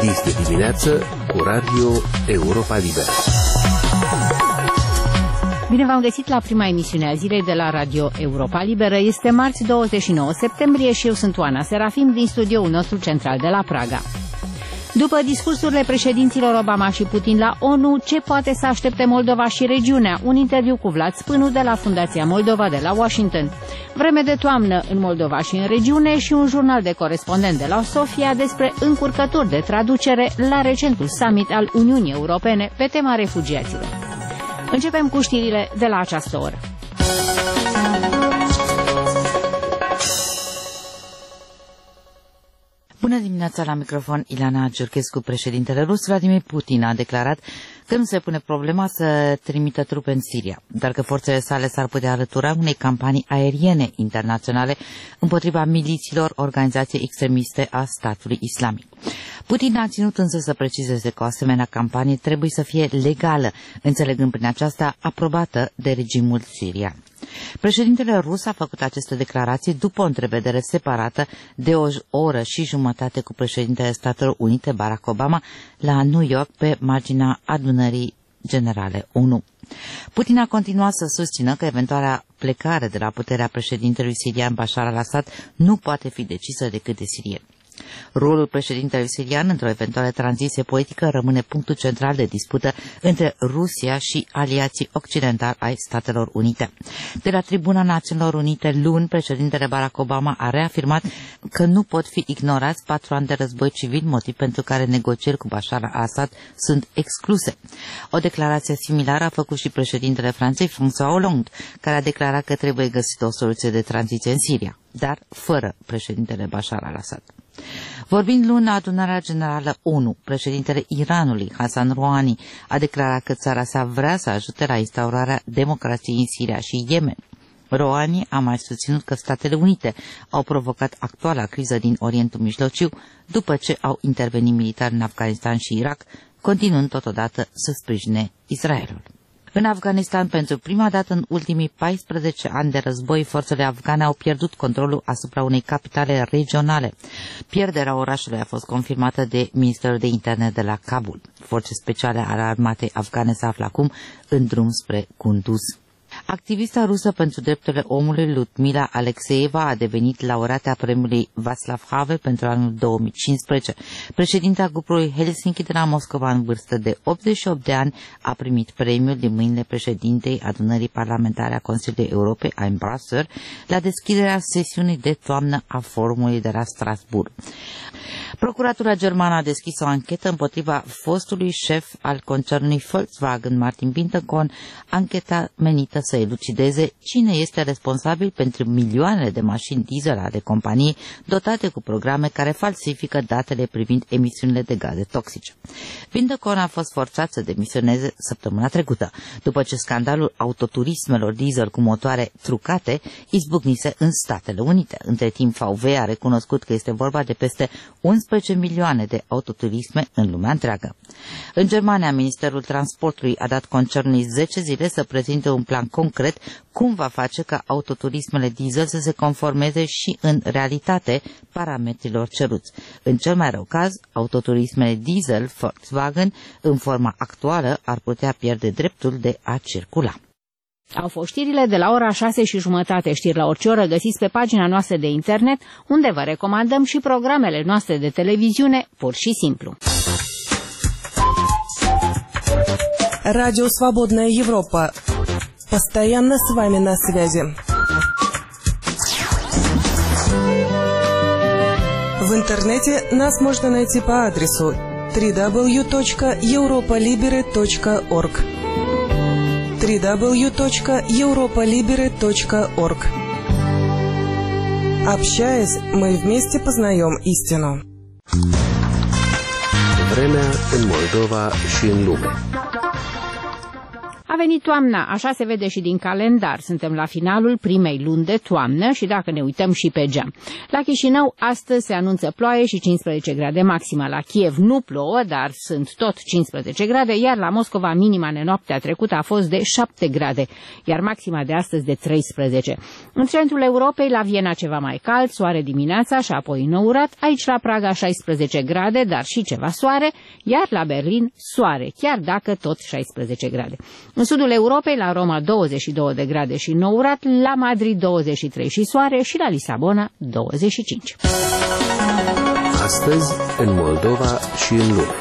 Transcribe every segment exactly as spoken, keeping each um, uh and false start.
Este dimineață cu Radio Europa Liberă. Bine v-am găsit la prima emisiune a zilei de la Radio Europa Liberă. Este marți douăzeci și nouă septembrie și eu sunt Oana Serafim din studioul nostru central de la Praga. După discursurile președinților Obama și Putin la ONU, ce poate să aștepte Moldova și regiunea? Un interviu cu Vlad Spânu de la Fundația Moldova de la Washington. Vreme de toamnă în Moldova și în regiune și un jurnal de corespondent de la Sofia despre încurcături de traducere la recentul summit al Uniunii Europene pe tema refugiaților. Începem cu știrile de la această oră. Bună dimineața, la microfon Ilana Giurchescu. Președintele rus Vladimir Putin a declarat că nu se pune problema să trimită trupe în Siria, dar că forțele sale s-ar putea alătura unei campanii aeriene internaționale împotriva milițiilor organizației extremiste a statului islamic. Putin a ținut însă să precizeze că o asemenea campanie trebuie să fie legală, înțelegând prin aceasta aprobată de regimul sirian. Președintele rus a făcut aceste declarații după o întrevedere separată de o oră și jumătate cu președintele Statelor Unite, Barack Obama, la New York pe marginea adunării generale ONU. Putin a continuat să susțină că eventuala plecare de la puterea președintelui sirian Bashar al-Assad nu poate fi decisă decât de sirieni. Rolul președintelui sirian într-o eventuală tranziție politică rămâne punctul central de dispută între Rusia și aliații occidentali ai Statelor Unite. De la Tribuna Națiunilor Unite luni, președintele Barack Obama a reafirmat că nu pot fi ignorați patru ani de război civil, motiv pentru care negocieri cu Bashar al-Assad sunt excluse. O declarație similară a făcut și președintele Franței, François Hollande, care a declarat că trebuie găsită o soluție de tranziție în Siria, dar fără președintele Bashar al-Assad. Vorbind luni la adunarea generală ONU, președintele Iranului, Hassan Rouhani, a declarat că țara sa vrea să ajute la instaurarea democrației în Siria și Yemen. Rouhani a mai susținut că Statele Unite au provocat actuala criză din Orientul Mijlociu după ce au intervenit militar în Afganistan și Irak, continuând totodată să sprijine Israelul. În Afganistan, pentru prima dată în ultimii paisprezece ani de război, forțele afgane au pierdut controlul asupra unei capitale regionale. Pierderea orașului a fost confirmată de Ministerul de Interne de la Kabul. Forțe speciale ale armatei afgane se află acum în drum spre Kunduz. Activista rusă pentru drepturile omului Ludmila Alexeeva a devenit laureata premiului Václav Havel pentru anul două mii cincisprezece. Președinta grupului Helsinki de la Moscova, în vârstă de optzeci și opt de ani, a primit premiul din mâinile președintei adunării parlamentare a Consiliului Europei, Aim Brasser, la deschiderea sesiunii de toamnă a forumului de la Strasbourg. Procuratura germană a deschis o anchetă împotriva fostului șef al concernului Volkswagen, Martin Winterkorn, ancheta menită să elucideze cine este responsabil pentru milioanele de mașini diesel ale companiei dotate cu programe care falsifică datele privind emisiunile de gaze toxice. Winterkorn a fost forțat să demisioneze săptămâna trecută, după ce scandalul autoturismelor diesel cu motoare trucate izbucnise în Statele Unite. Între timp, V W a recunoscut că este vorba de peste unsprezece milioane de autoturisme în lumea întreagă. În Germania, Ministerul Transportului a dat concernului zece zile să prezinte un plan concret cum va face ca autoturismele diesel să se conformeze și în realitate parametrilor ceruți. În cel mai rău caz, autoturismele diesel Volkswagen în forma actuală ar putea pierde dreptul de a circula. Au fost știrile de la ora șase și jumătate, știri la orice oră găsiți pe pagina noastră de internet, unde vă recomandăm și programele noastre de televiziune, pur și simplu. Радио «Свободная Европа». Постоянно с вами на связи. В интернете нас можно найти по адресу дабл ю дабл ю дабл ю точка европа либере точка орг. дабл ю дабл ю дабл ю точка европа либере точка орг. Общаясь, мы вместе познаем истину. Vremea în Moldova și în lume. venit toamna, așa se vede și din calendar. Suntem la finalul primei luni de toamnă și dacă ne uităm și pe geam. La Chișinău astăzi se anunță ploaie și cincisprezece grade maxima. La Kiev nu plouă, dar sunt tot cincisprezece grade, iar la Moscova minima în noaptea trecută a fost de șapte grade, iar maxima de astăzi de treisprezece. În centrul Europei, la Viena ceva mai cald, soare dimineața și apoi nourat, aici la Praga șaisprezece grade, dar și ceva soare, iar la Berlin soare, chiar dacă tot șaisprezece grade. În sudul Europei, la Roma douăzeci și două de grade și nourat, la Madrid douăzeci și trei și soare și la Lisabona douăzeci și cinci. Astăzi, în Moldova și în lume.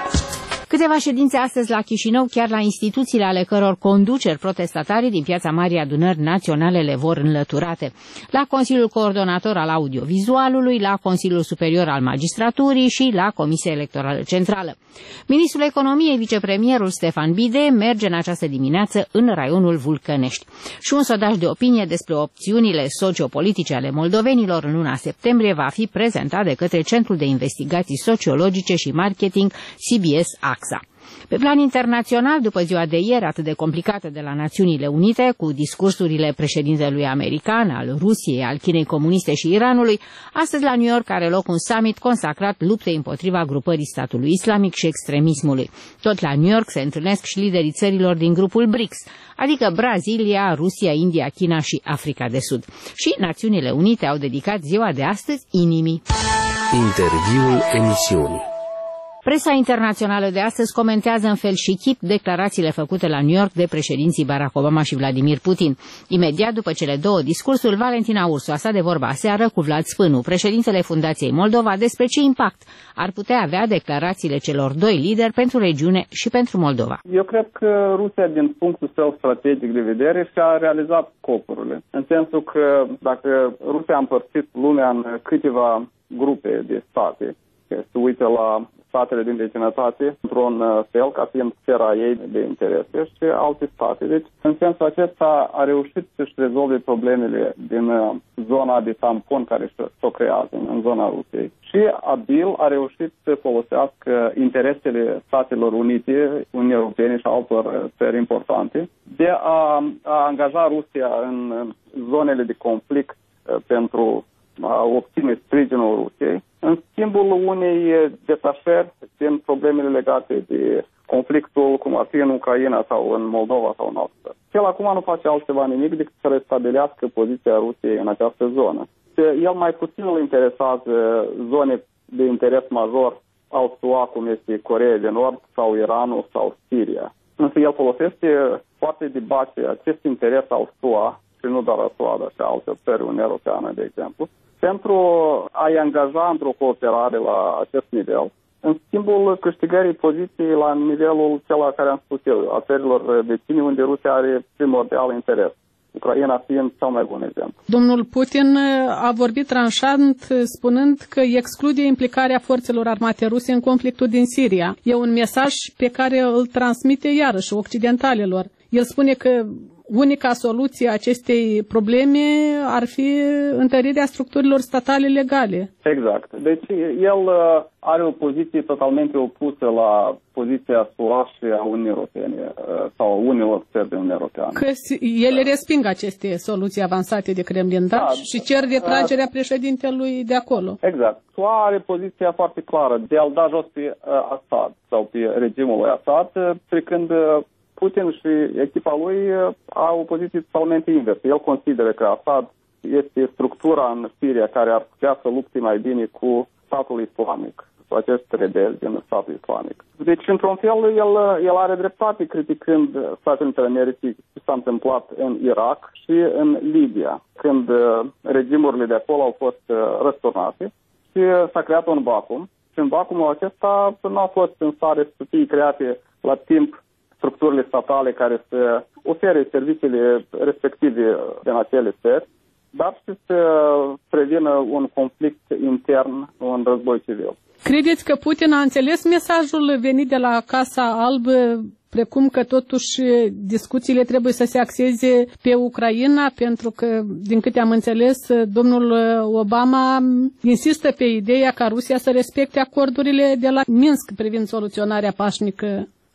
Câteva ședințe astăzi la Chișinău, chiar la instituțiile ale căror conduceri protestatarii din Piața Marii Adunări Naționale le vor înlăturate. La Consiliul Coordonator al Audiovizualului, la Consiliul Superior al Magistraturii și la Comisia Electorală Centrală. Ministrul Economiei, vicepremierul Stefan Bide, merge în această dimineață în raionul Vulcănești. Și un sondaj de opinie despre opțiunile sociopolitice ale moldovenilor în luna septembrie va fi prezentat de către Centrul de Investigații Sociologice și Marketing C B S A X A. Pe plan internațional, după ziua de ieri atât de complicată de la Națiunile Unite, cu discursurile președintelui american, al Rusiei, al Chinei comuniste și Iranului, astăzi la New York are loc un summit consacrat luptei împotriva grupării statului islamic și extremismului. Tot la New York se întâlnesc și liderii țărilor din grupul B R I C S, adică Brazilia, Rusia, India, China și Africa de Sud. Și Națiunile Unite au dedicat ziua de astăzi inimii. Interviul emisiunii. Presa internațională de astăzi comentează în fel și chip declarațiile făcute la New York de președinții Barack Obama și Vladimir Putin. Imediat după cele două discursuri, Valentina Ursu a stat de vorba aseară cu Vlad Spânu, președintele Fundației Moldova, despre ce impact ar putea avea declarațiile celor doi lideri pentru regiune și pentru Moldova. Eu cred că Rusia, din punctul său strategic de vedere, și-a realizat scopurile. În sensul că dacă Rusia a împărțit lumea în câteva grupe de state, se uită la statele din vecinătate într-un fel ca fiind sfera ei de interese și alte state. Deci, în sensul acesta, a reușit să-și rezolve problemele din zona de tampon care s-o creează în zona Rusiei. Și abil a reușit să folosească interesele Statelor Unite, Uniunii Europene și altor țări importante de a, a angaja Rusia în zonele de conflict pentru a obține sprijinul Rusiei, în schimbul unei detașări din problemele legate de conflictul, cum ar fi în Ucraina sau în Moldova sau în altă. El acum nu face altceva nimic decât să restabilească poziția Rusiei în această zonă. El mai puțin îl interesează zone de interes major al S U A, cum este Coreea de Nord sau Iranul sau Siria. Însă el folosește foarte de bace acest interes al S U A, și nu doar a S U A, dar și alte țări, Uniunea Europeană, de exemplu, pentru a-i angaja într-o cooperare la acest nivel, în schimbul câștigării poziției la nivelul celor care am spus eu, a țărilor vecine, unde Rusia are primordial interes. Ucraina fiind cel mai bun exemplu. Domnul Putin a vorbit tranșant spunând că exclude implicarea forțelor armate ruse în conflictul din Siria. E un mesaj pe care îl transmite iarăși occidentalilor. El spune că unica soluție a acestei probleme ar fi întărirea structurilor statale legale. Exact. Deci el are o poziție totalmente opusă la poziția S U A și a Uniunii Europene sau unilor țări de Uniunea Europeană. Că ele resping aceste soluții avansate de Kremlin, da? Da, și cer retragerea președintelui de acolo. Exact. S U A are poziția foarte clară de a-l da jos pe Assad sau pe regimul lui Assad, trecând Putin și echipa lui au o poziție totalmente inversă. El consideră că Assad este structura în Siria care ar putea să lupte mai bine cu statul islamic, cu acest rebel din statul islamic. Deci, într-un fel, el, el are dreptate criticând Statele Unite ale Americii ce s-a întâmplat în Irak și în Libia, când regimurile de acolo au fost răsturnate și s-a creat un vacuum. Și în vacuumul acesta nu a fost în stare să fie create la timp structurile statale care să ofere serviciile respective din acele țări, dar și să prevină un conflict intern, un război civil. Credeți că Putin a înțeles mesajul venit de la Casa Albă, precum că totuși discuțiile trebuie să se axeze pe Ucraina, pentru că, din câte am înțeles, domnul Obama insistă pe ideea ca Rusia să respecte acordurile de la Minsk privind soluționarea pașnică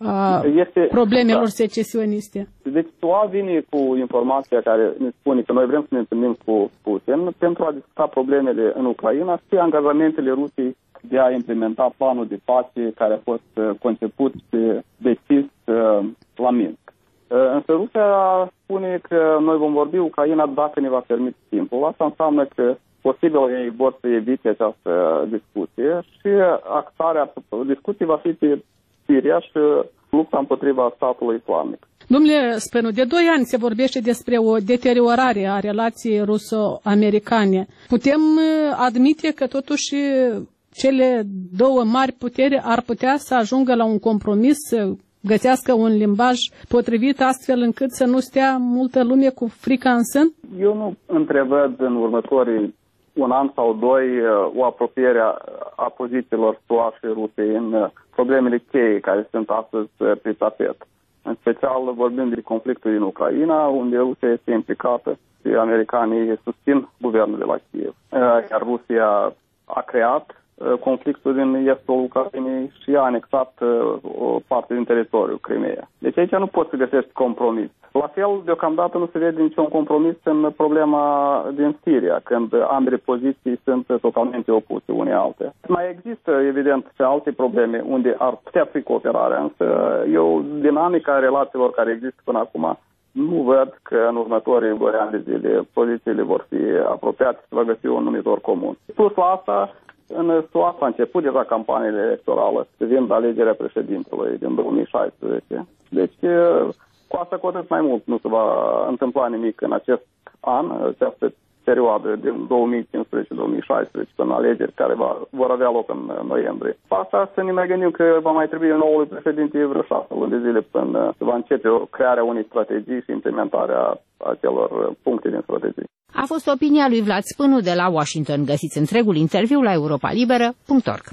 a este, problemelor da. secesioniste. Deci S U A vine cu informația care ne spune că noi vrem să ne întâlnim cu Putin pentru a discuta problemele în Ucraina și angajamentele Rusiei de a implementa planul de pace care a fost conceput și decis la Minsk. Însă Rusia spune că noi vom vorbi Ucraina dacă ne va permite timpul. Asta înseamnă că posibil ei vor să evite această discuție și axarea discuției va fi pe Siria și lupta împotriva statului islamic. Domnule Spenu, de doi ani se vorbește despre o deteriorare a relației ruso-americane. Putem admite că totuși cele două mari puteri ar putea să ajungă la un compromis, să găsească un limbaj potrivit astfel încât să nu stea multă lume cu frica în sân? Eu nu întrevăd în următorii un an sau doi o apropiere a, a pozițiilor S U A și Rusiei în problemele cheie care sunt astăzi pe tapet. În special vorbim de conflictul din Ucraina, unde Rusia este implicată și americanii susțin guvernul de la Kiev. Iar Rusia a creat conflictul din estul Ucrainei și a anexat o parte din teritoriul Crimea. Deci aici nu poți să găsești compromis. La fel, deocamdată nu se vede niciun compromis în problema din Siria, când ambele poziții sunt totalmente opuse unei alte. Mai există, evident, și alte probleme unde ar putea fi cooperarea, însă eu, dinamica relațiilor care există până acum, nu văd că în următorii doi ani de zile pozițiile vor fi apropiate și va găsi un numitor comun. Plus la asta, în S U A s-a început deja campaniile electorale, privind alegerea președintelui din două mii șaisprezece. Deci, cu asta cu atât mai mult nu se va întâmpla nimic în acest an, această perioadă din două mii cincisprezece două mii șaisprezece, până alegeri care va, vor avea loc în noiembrie. Asta să ne mai gândim că va mai trebui noului președinte vreo șase luni de zile până se va începe crearea unei strategii și implementarea acelor puncte din strategii. A fost opinia lui Vlad Spânu de la Washington. Găsiți întregul interviu la europa liberă punct org.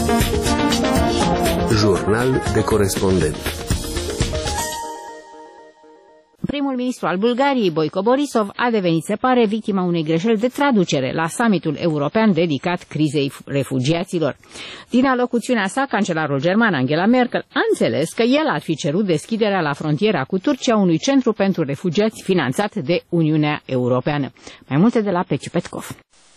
Jurnal de corespondent. Primul ministru al Bulgariei, Boico Borisov, a devenit, se pare, victima unei greșeli de traducere la summitul european dedicat crizei refugiaților. Din alocuțiunea sa, cancelarul german Angela Merkel a înțeles că el ar fi cerut deschiderea la frontiera cu Turcia unui centru pentru refugiați finanțat de Uniunea Europeană. Mai multe de la Peciu Petkov.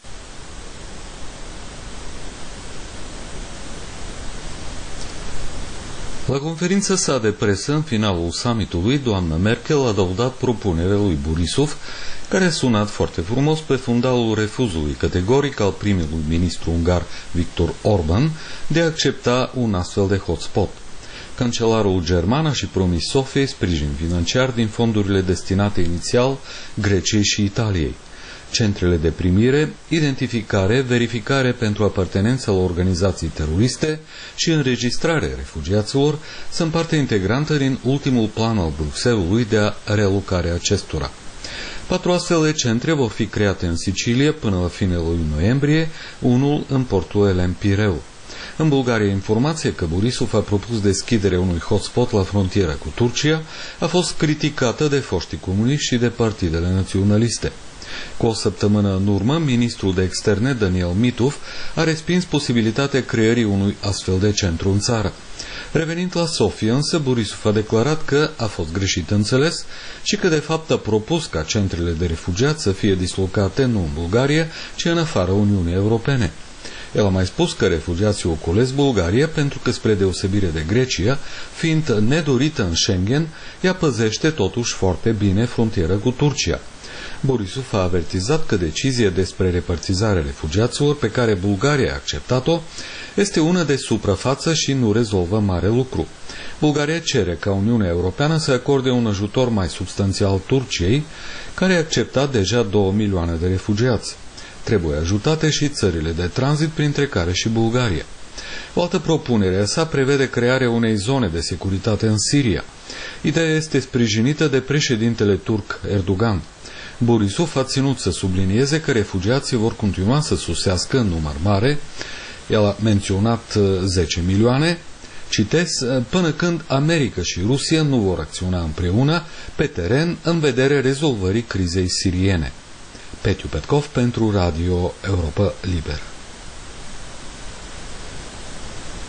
La conferința sa de presă, în finalul summitului, doamna Merkel a adăugat propunerea lui Borisov, care a sunat foarte frumos pe fundalul refuzului categoric al primului ministru ungar Viktor Orban de a accepta un astfel de hotspot. Cancelarul german a și promis Sofiei sprijin financiar din fondurile destinate inițial Greciei și Italiei. Centrele de primire, identificare, verificare pentru apartenență la organizații teroriste și înregistrare refugiaților sunt parte integrantă din ultimul plan al Bruxellesului de a relocare acestora. Patru astfel de centre vor fi create în Sicilia până la finele lui noiembrie, unul în portul Elen Pireu. În Bulgaria, informația că Borisov a propus deschiderea unui hotspot la frontiera cu Turcia a fost criticată de foștii comuniști și de partidele naționaliste. Cu o săptămână în urmă, ministrul de externe, Daniel Mitov, a respins posibilitatea creării unui astfel de centru în țară. Revenind la Sofia, însă, Borisov a declarat că a fost greșit înțeles și că, de fapt, a propus ca centrele de refugiați să fie dislocate nu în Bulgaria, ci în afara Uniunii Europene. El a mai spus că refugiații ocolesc Bulgaria pentru că, spre deosebire de Grecia, fiind nedorită în Schengen, ea păzește totuși foarte bine frontiera cu Turcia. Borisov a avertizat că decizia despre repartizarea refugiaților pe care Bulgaria a acceptat-o este una de suprafață și nu rezolvă mare lucru. Bulgaria cere ca Uniunea Europeană să acorde un ajutor mai substanțial Turciei, care a acceptat deja două milioane de refugiați. Trebuie ajutate și țările de tranzit, printre care și Bulgaria. O altă propunere a sa prevede crearea unei zone de securitate în Siria. Ideea este sprijinită de președintele turc Erdogan. Borisov a ținut să sublinieze că refugiații vor continua să sosească în număr mare. El a menționat zece milioane, citez, până când America și Rusia nu vor acționa împreună pe teren în vederea rezolvării crizei siriene. Petiu Petkov pentru Radio Europa Liberă.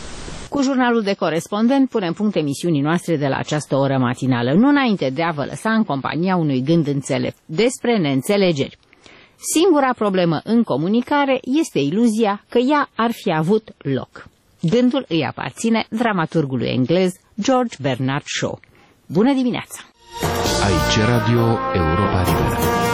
Cu jurnalul de corespondent punem punct emisiunii noastre de la această oră matinală, nu înainte de a vă lăsa în compania unui gând înțelept despre neînțelegeri. Singura problemă în comunicare este iluzia că ea ar fi avut loc. Gândul îi aparține dramaturgului englez George Bernard Shaw. Bună dimineața! Aici Radio Europa Liberă.